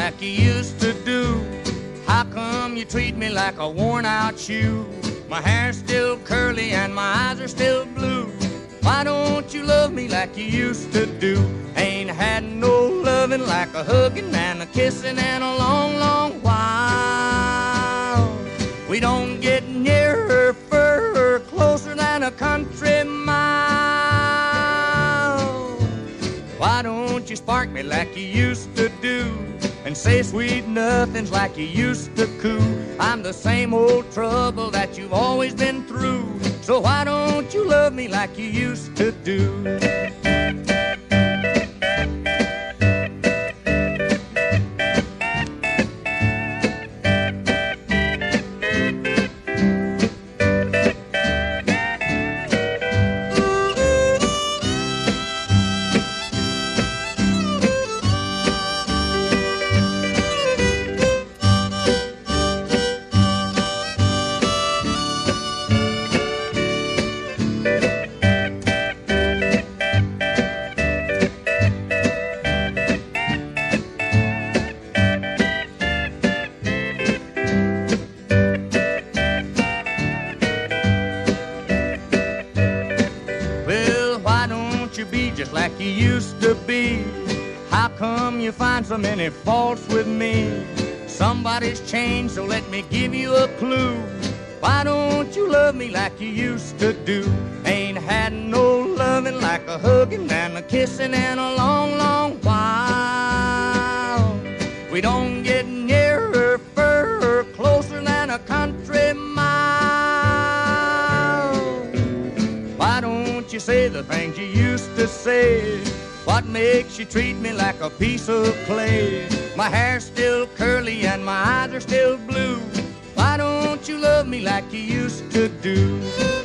like you used to do? How come you treat me like a worn-out shoe? My hair's still curly and my eyes are still blue. Why don't you love me like you used to do? Ain't had no loving like a hugging and a kissing in a long, long while. We don't get nearer, further, closer than a country mile. Why don't you spark me like you used to do? And say sweet nothings like you used to coo. I'm the same old trouble that you've always been through. So why don't you love me like you used to do? Just like you used to be. How come you find so many faults with me? Somebody's changed, so let me give you a clue. Why don't you love me like you used to do? Ain't had no loving like a hugging and a kissing in a long, long while. We don't get nearer, further, closer than a country mile. Why don't you say the things you used to say? What makes you treat me like a piece of clay? My hair's still curly and my eyes are still blue. Why don't you love me like you used to do?